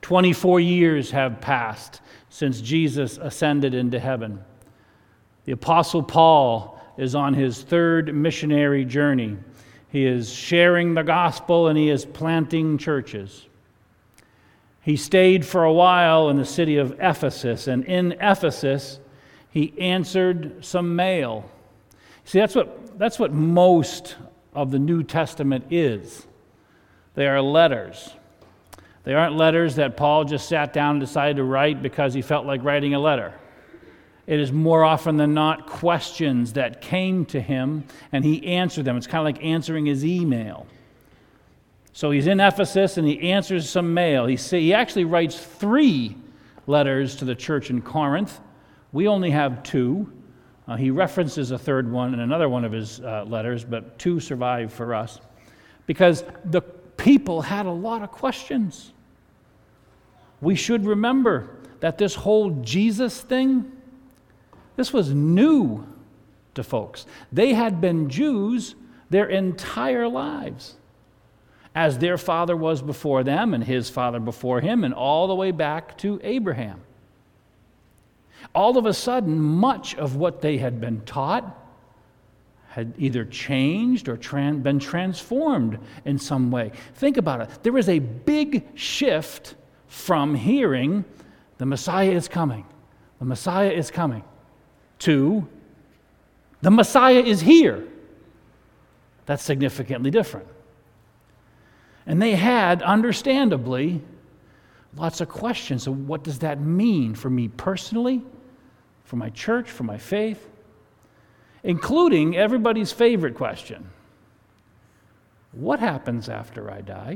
24 years have passed since Jesus ascended into heaven. The Apostle Paul is on his third missionary journey. He is sharing the gospel and he is planting churches. He stayed for a while in the city of Ephesus, and in Ephesus, he answered some mail. See, that's what most of the New Testament is. They are letters. They aren't letters that Paul just sat down and decided to write because he felt like writing a letter. It is more often than not questions that came to him, and he answered them. It's kind of like answering his email. So he's in Ephesus, and he answers some mail. He actually writes 3 letters to the church in Corinth. We only have 2. He references a third one in another one of his letters, but 2 survive for us. Because the people had a lot of questions. We should remember that this whole Jesus thing, this was new to folks. They had been Jews their entire lives, as their father was before them and his father before him, and all the way back to Abraham. All of a sudden, much of what they had been taught had either changed or been transformed in some way. Think about it. There was a big shift from hearing, the Messiah is coming, the Messiah is coming, to the Messiah is here. That's significantly different. And they had, understandably, lots of questions. So what does that mean for me personally, for my church, for my faith? Including everybody's favorite question: what happens after I die?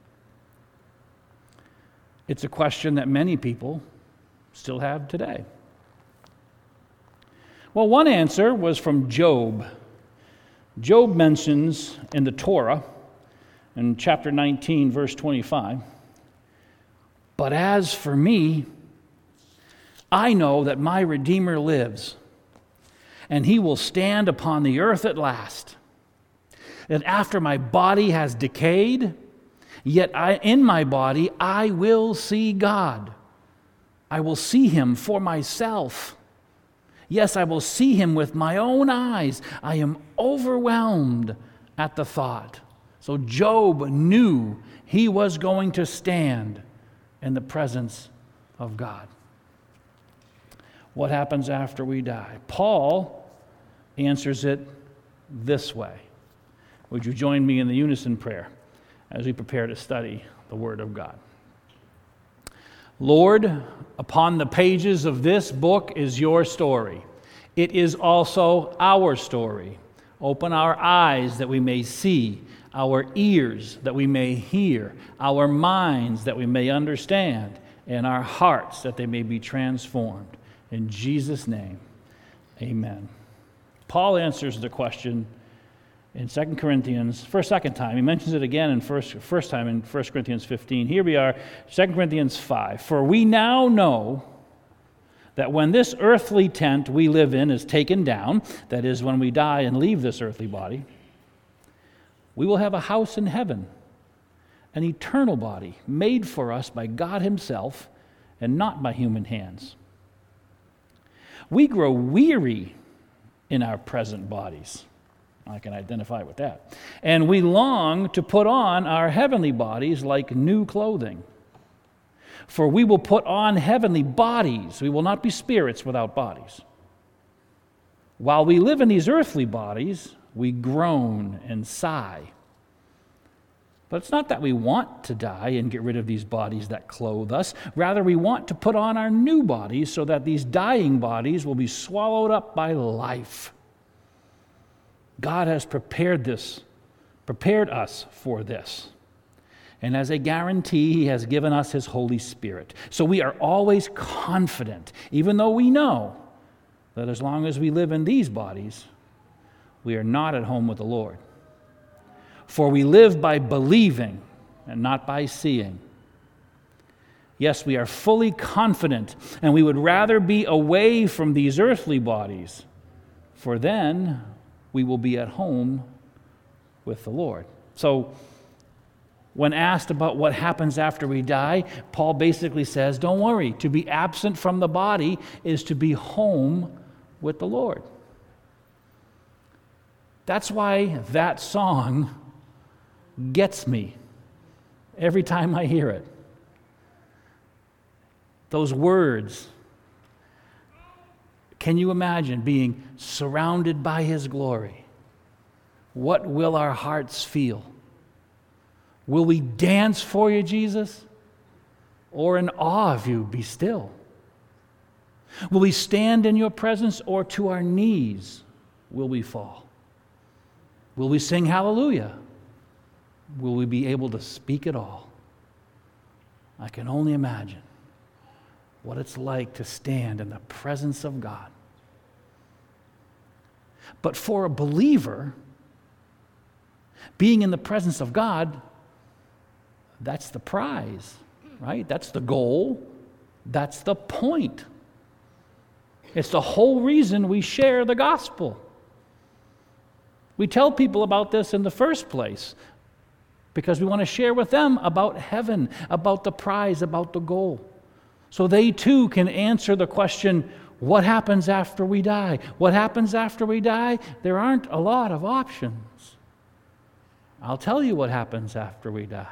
It's a question that many people still have today. Well, one answer was from Job. Job mentions in the Torah, in chapter 19, verse 25, "But as for me, I know that my Redeemer lives, and he will stand upon the earth at last. And after my body has decayed, yet in my body I will see God. I will see him for myself. Yes, I will see him with my own eyes. I am overwhelmed at the thought." So Job knew he was going to stand in the presence of God. What happens after we die? Paul answers it this way. Would you join me in the unison prayer as we prepare to study the Word of God? Lord, upon the pages of this book is your story. It is also our story. Open our eyes that we may see, our ears that we may hear, our minds that we may understand, and our hearts that they may be transformed. In Jesus' name, amen. Paul answers the question in 2 Corinthians for a second time. He mentions it again in first time in 1 Corinthians 15. Here we are, 2 Corinthians 5. "For we now know that when this earthly tent we live in is taken down," that is, when we die and leave this earthly body, "we will have a house in heaven, an eternal body made for us by God himself and not by human hands. We grow weary in our present bodies." I can identify with that. "And we long to put on our heavenly bodies like new clothing. For we will put on heavenly bodies. We will not be spirits without bodies. While we live in these earthly bodies, we groan and sigh. But it's not that we want to die and get rid of these bodies that clothe us. Rather, we want to put on our new bodies so that these dying bodies will be swallowed up by life. God has prepared us for this. And as a guarantee, he has given us his Holy Spirit. So we are always confident, even though we know that as long as we live in these bodies, we are not at home with the Lord. For we live by believing and not by seeing. Yes, we are fully confident, and we would rather be away from these earthly bodies, for then we will be at home with the Lord." So When asked about what happens after we die, Paul basically says, don't worry, to be absent from the body is to be home with the Lord. That's why that song gets me every time I hear it. Those words. Can you imagine being surrounded by His glory? What will our hearts feel? Will we dance for you, Jesus? Or in awe of you, be still? Will we stand in your presence, or to our knees will we fall? Will we sing hallelujah? Will we be able to speak at all? I can only imagine what it's like to stand in the presence of God. But for a believer, being in the presence of God, that's the prize, right? That's the goal. That's the point. It's the whole reason we share the gospel. We tell people about this in the first place because we want to share with them about heaven, about the prize, about the goal. So they too can answer the question, what happens after we die? What happens after we die? There aren't a lot of options. I'll tell you what happens after we die.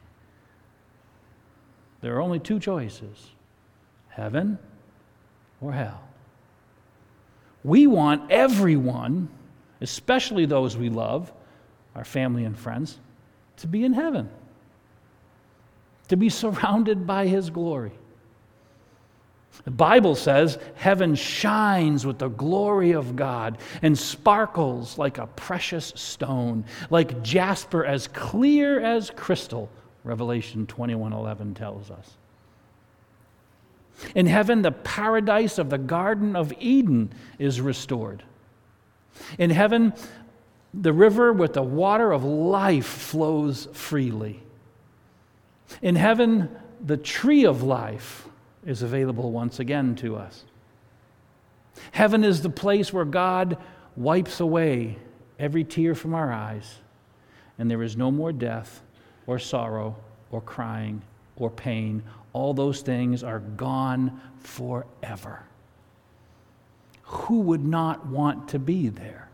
There are only two choices, heaven or hell. We want everyone, especially those we love, our family and friends, to be in heaven, to be surrounded by His glory. The Bible says heaven shines with the glory of God and sparkles like a precious stone, like jasper as clear as crystal, Revelation 21:11 tells us. In heaven, the paradise of the Garden of Eden is restored. In heaven, the river with the water of life flows freely. In heaven, the tree of life is available once again to us. Heaven is the place where God wipes away every tear from our eyes, and there is no more death or sorrow or crying or pain. All those things are gone forever. Who would not want to be there?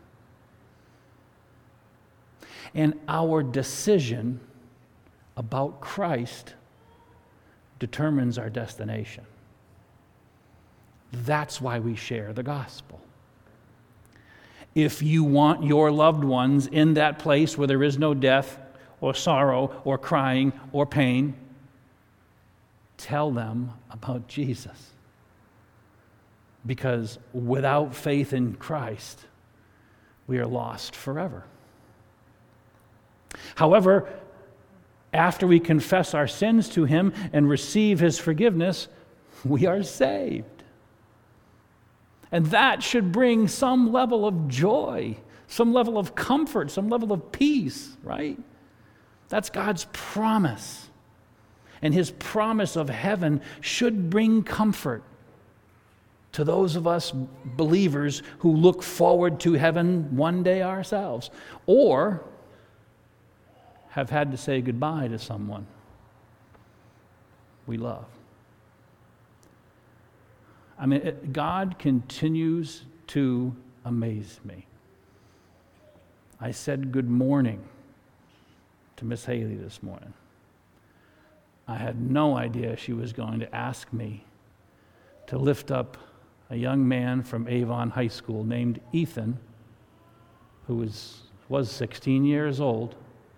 And our decision about Christ determines our destination. That's why we share the gospel. If you want your loved ones in that place where there is no death or sorrow or crying or pain, tell them about Jesus. Because without faith in Christ, we are lost forever. However, after we confess our sins to Him and receive His forgiveness, we are saved. And that should bring some level of joy, some level of comfort, some level of peace, right? That's God's promise. And His promise of heaven should bring comfort to those of us believers who look forward to heaven one day ourselves, or have had to say goodbye to someone we love. I mean, God continues to amaze me. I said good morning to Miss Haley this morning. I had no idea she was going to ask me to lift up a young man from Avon High School named Ethan, who was 16 years old,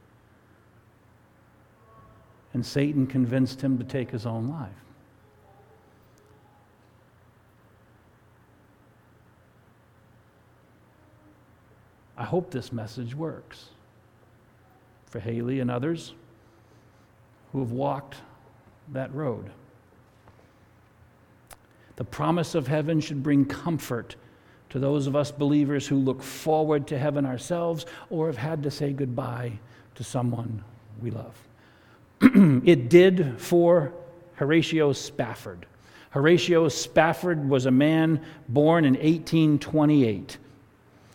and Satan convinced him to take his own life. I hope this message works for Haley and others who have walked that road. The promise of heaven should bring comfort to those of us believers who look forward to heaven ourselves or have had to say goodbye to someone we love. It did for Horatio Spafford. Horatio Spafford was a man born in 1828.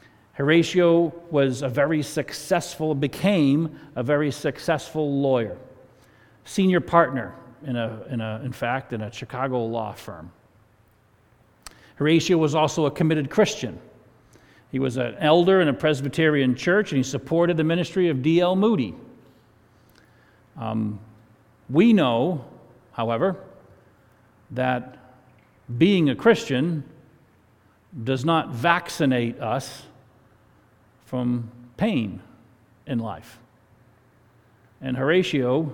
Horatio became a very successful lawyer. senior partner in a Chicago law firm. Horatio was also a committed Christian. He was an elder in a Presbyterian church, and he supported the ministry of D.L. Moody. We know, however, that being a Christian does not vaccinate us from pain in life. And Horatio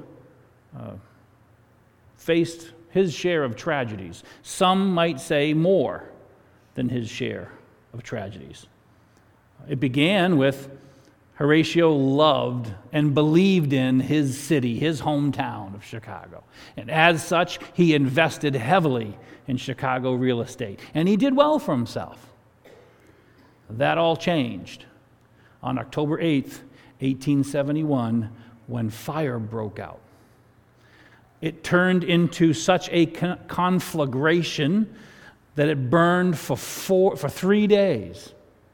faced his share of tragedies. Some might say more than his share of tragedies. It began with Horatio loved and believed in his city, his hometown of Chicago. And as such, he invested heavily in Chicago real estate. And he did well for himself. That all changed on October 8th, 1871, when fire broke out. It turned into such a conflagration that it burned for 3 days.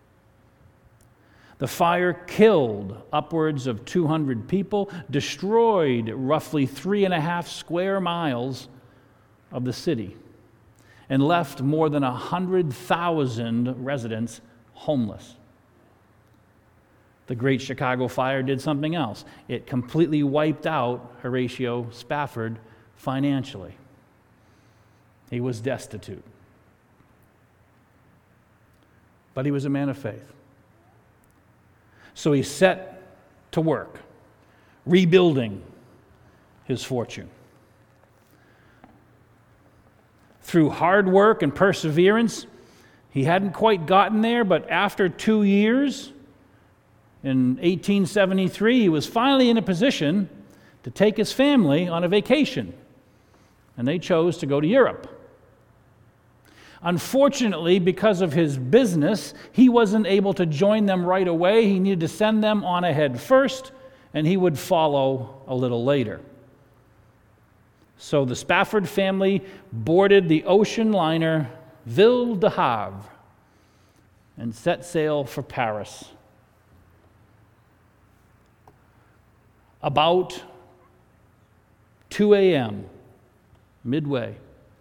The fire killed upwards of 200 people, destroyed roughly 3.5 square miles of the city, and left more than 100,000 residents homeless. The Great Chicago Fire did something else. It completely wiped out Horatio Spafford financially. He was destitute. But he was a man of faith. So he set to work, rebuilding his fortune. Through hard work and perseverance, he hadn't quite gotten there, but after 2 years, in 1873, he was finally in a position to take his family on a vacation, and they chose to go to Europe. Unfortunately, because of his business, he wasn't able to join them right away. He needed to send them on ahead first, and he would follow a little later. So the Spafford family boarded the ocean liner Ville de Havre and set sail for Paris. About 2 a.m., midway,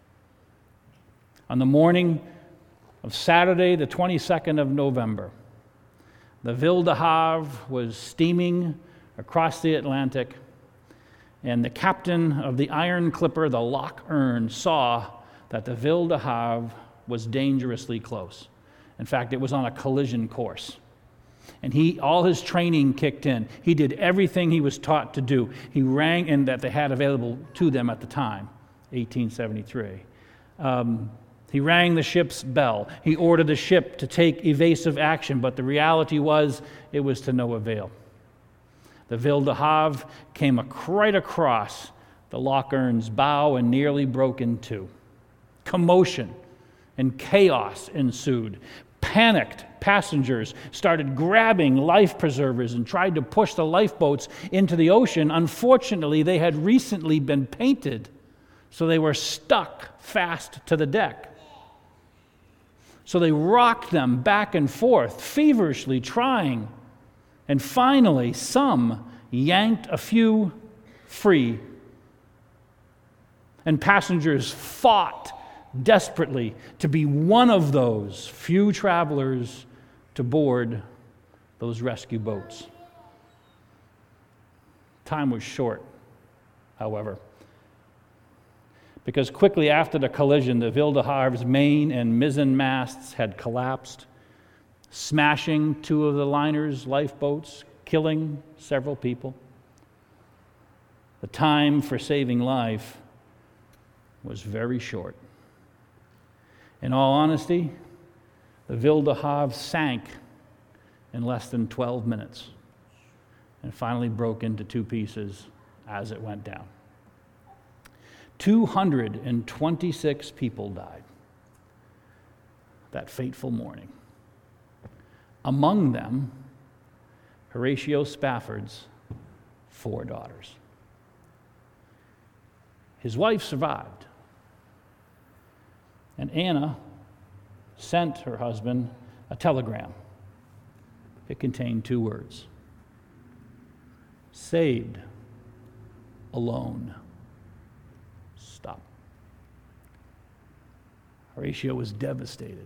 on the morning of Saturday, the 22nd of November, the Ville de Havre was steaming across the Atlantic, and the captain of the iron clipper, the Loch Earn, saw that the Ville de Havre was dangerously close. In fact, it was on a collision course. And all his training kicked in. He did everything he was taught to do. He rang, and that they had available to them at the time, 1873. He rang the ship's bell. He ordered the ship to take evasive action, but the reality was it was to no avail. The Ville de Havre came right across the Loch Earn's bow and nearly broke in two. Commotion and chaos ensued. Panicked passengers started grabbing life preservers and tried to push the lifeboats into the ocean. Unfortunately, they had recently been painted, so they were stuck fast to the deck. So they rocked them back and forth, feverishly trying. And finally, some yanked a few free. And passengers fought desperately to be one of those few travelers to board those rescue boats. Time was short, however, because quickly after the collision, the Ville de Havre's main and mizzen masts had collapsed, smashing two of the liner's lifeboats, killing several people. The time for saving life was very short. In all honesty, the Ville de Havre sank in less than 12 minutes and finally broke into two pieces as it went down. 226 people died that fateful morning. Among them, Horatio Spafford's 4 daughters. His wife survived, and Anna sent her husband a telegram. It contained 2 words: saved alone. Stop. Horatio was devastated.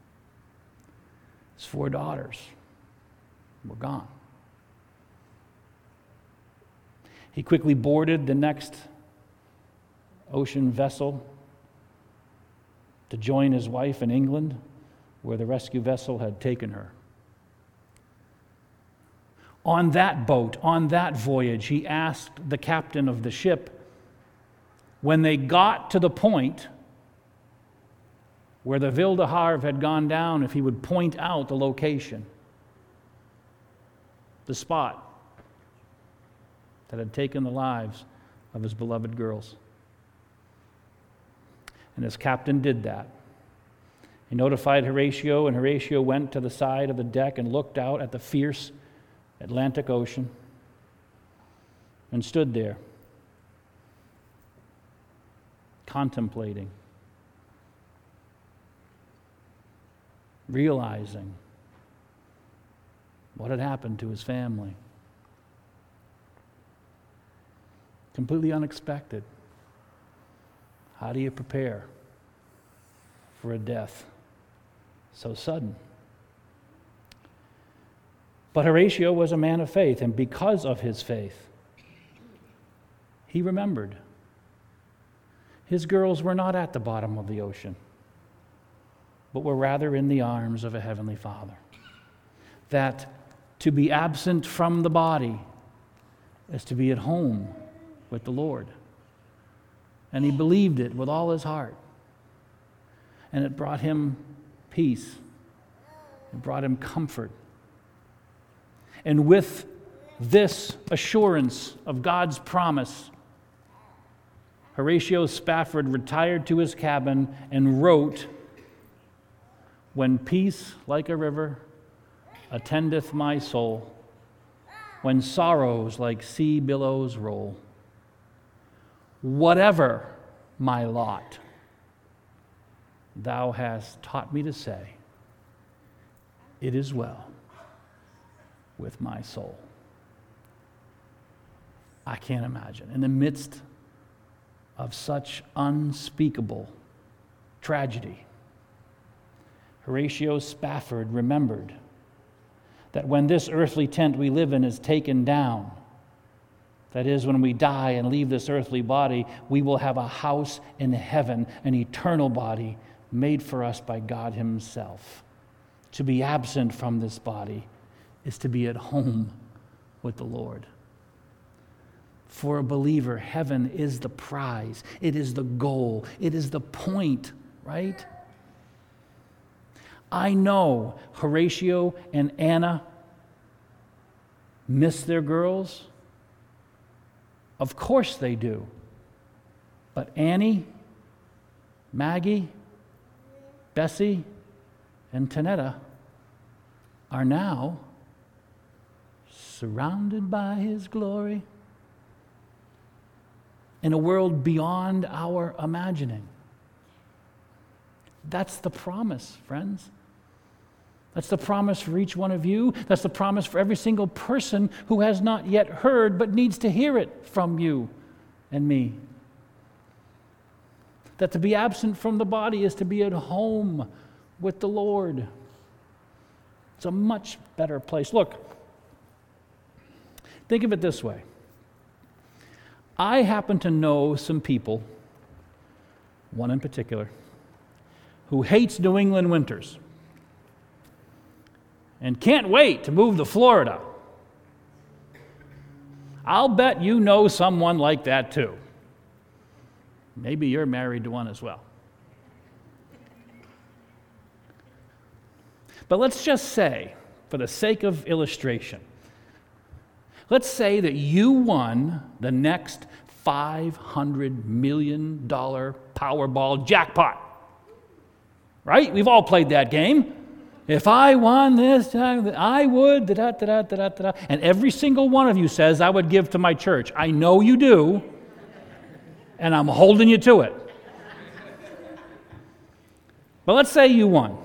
His 4 daughters were gone. He quickly boarded the next ocean vessel to join his wife in England, where the rescue vessel had taken her. On that boat, on that voyage, he asked the captain of the ship, when they got to the point where the Ville de Havre had gone down, if he would point out the location, the spot that had taken the lives of his beloved girls. And his captain did that. He notified Horatio, and Horatio went to the side of the deck and looked out at the fierce Atlantic Ocean and stood there, contemplating, realizing what had happened to his family. Completely unexpected. How do you prepare for a death so sudden? But Horatio was a man of faith, and because of his faith, he remembered his girls were not at the bottom of the ocean, but were rather in the arms of a heavenly Father. That to be absent from the body is to be at home with the Lord. And he believed it with all his heart. And it brought him peace. It brought him comfort. And with this assurance of God's promise, Horatio Spafford retired to his cabin and wrote, "When peace like a river attendeth my soul, when sorrows like sea billows roll, whatever my lot, thou hast taught me to say, it is well with my soul." I can't imagine. In the midst of such unspeakable tragedy, Horatio Spafford remembered that when this earthly tent we live in is taken down, that is, when we die and leave this earthly body, we will have a house in heaven, an eternal body made for us by God Himself. To be absent from this body is to be at home with the Lord. For a believer, heaven is the prize. It is the goal. It is the point, right? I know Horatio and Anna miss their girls. Of course they do. But Annie, Maggie, Bessie, and Tanetta are now surrounded by His glory in a world beyond our imagining. That's the promise, friends. That's the promise for each one of you. That's the promise for every single person who has not yet heard but needs to hear it from you and me. That to be absent from the body is to be at home with the Lord. It's a much better place. Look, think of it this way. I happen to know some people, one in particular, who hates New England winters and can't wait to move to Florida. I'll bet you know someone like that too. Maybe you're married to one as well. But let's just say, for the sake of illustration, let's say that you won the next $500 million Powerball jackpot. Right? We've all played that game. If I won this, I would, da-da-da-da-da-da. And every single one of you says, I would give to my church. I know you do, and I'm holding you to it. But let's say you won.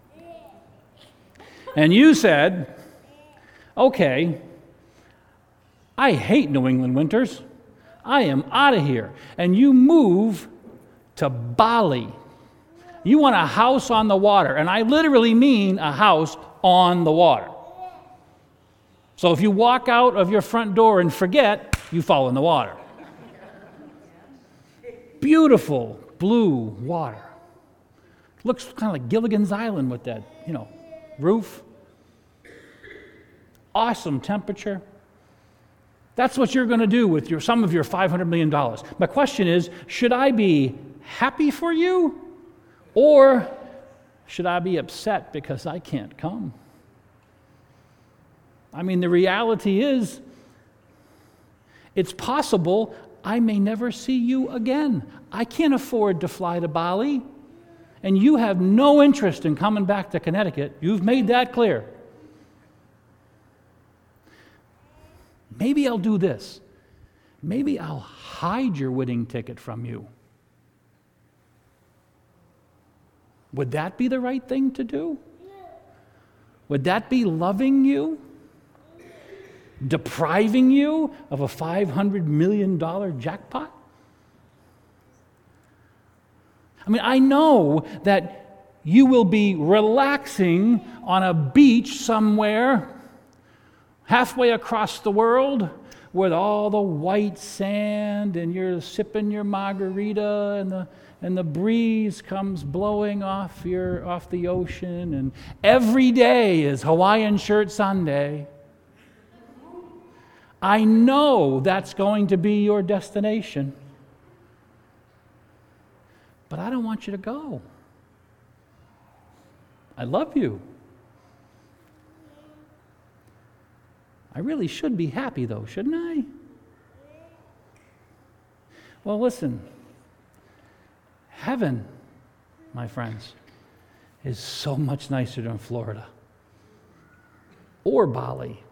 And you said, okay, I hate New England winters. I am out of here. And you move to Bali. You want a house on the water. And I literally mean a house on the water. So if you walk out of your front door and forget, you fall in the water. Beautiful blue water. Looks kind of like Gilligan's Island with that, roof. Awesome temperature. That's what you're going to do with some of your $500 million. My question is, should I be happy for you, or should I be upset because I can't come? I mean, the reality is, it's possible I may never see you again. I can't afford to fly to Bali, and you have no interest in coming back to Connecticut. You've made that clear. Maybe I'll do this. Maybe I'll hide your wedding ticket from you. Would that be the right thing to do? Would that be loving you? Depriving you of a $500 million jackpot? I mean, I know that you will be relaxing on a beach somewhere halfway across the world with all the white sand, and you're sipping your margarita, and the breeze comes blowing off the ocean, and every day is Hawaiian Shirt Sunday. I know that's going to be your destination, but I don't want you to go. I love you. I really should be happy, though, shouldn't I? Well, listen. Heaven, my friends, is so much nicer than Florida or Bali.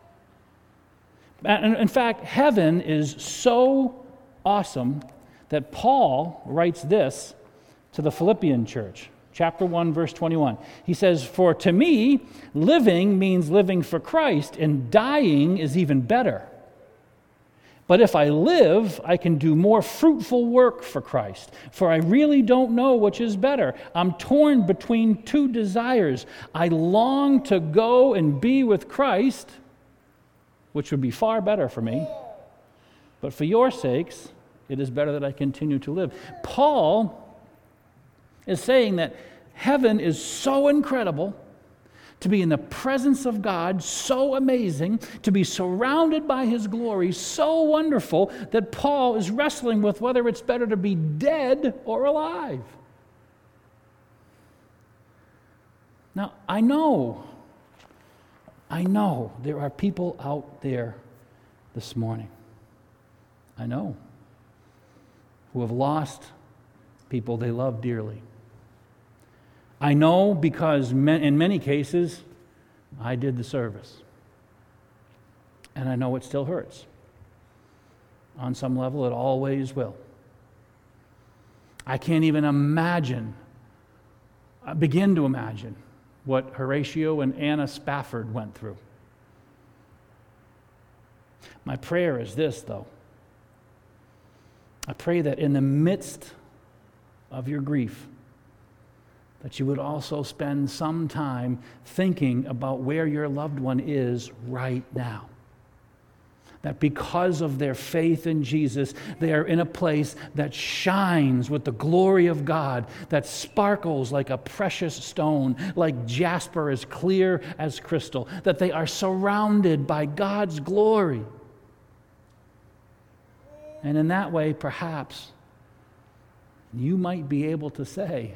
And in fact, heaven is so awesome that Paul writes this to the Philippian church. Chapter 1, verse 21. He says, "For to me, living means living for Christ, and dying is even better. But if I live, I can do more fruitful work for Christ. For I really don't know which is better. I'm torn between two desires. I long to go and be with Christ, which would be far better for me. But for your sakes, it is better that I continue to live." Paul is saying that heaven is so incredible, to be in the presence of God, so amazing, to be surrounded by His glory, so wonderful, that Paul is wrestling with whether it's better to be dead or alive. Now, I know there are people out there this morning, I know, who have lost people they love dearly. I know because in many cases, I did the service. And I know it still hurts. On some level, it always will. I can't even begin to imagine what Horatio and Anna Spafford went through. My prayer is this, though. I pray that in the midst of your grief, that you would also spend some time thinking about where your loved one is right now. That because of their faith in Jesus, they are in a place that shines with the glory of God, that sparkles like a precious stone, like jasper, as clear as crystal, that they are surrounded by God's glory. And in that way, perhaps, you might be able to say,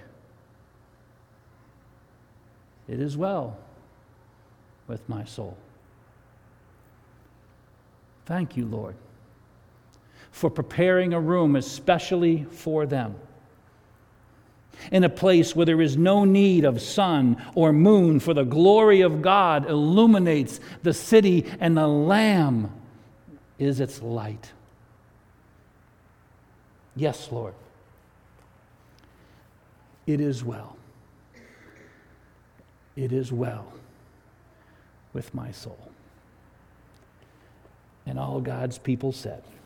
"It is well with my soul." Thank you, Lord, for preparing a room especially for them, in a place where there is no need of sun or moon, for the glory of God illuminates the city, and the Lamb is its light. Yes, Lord, it is well. It is well with my soul. And all God's people said,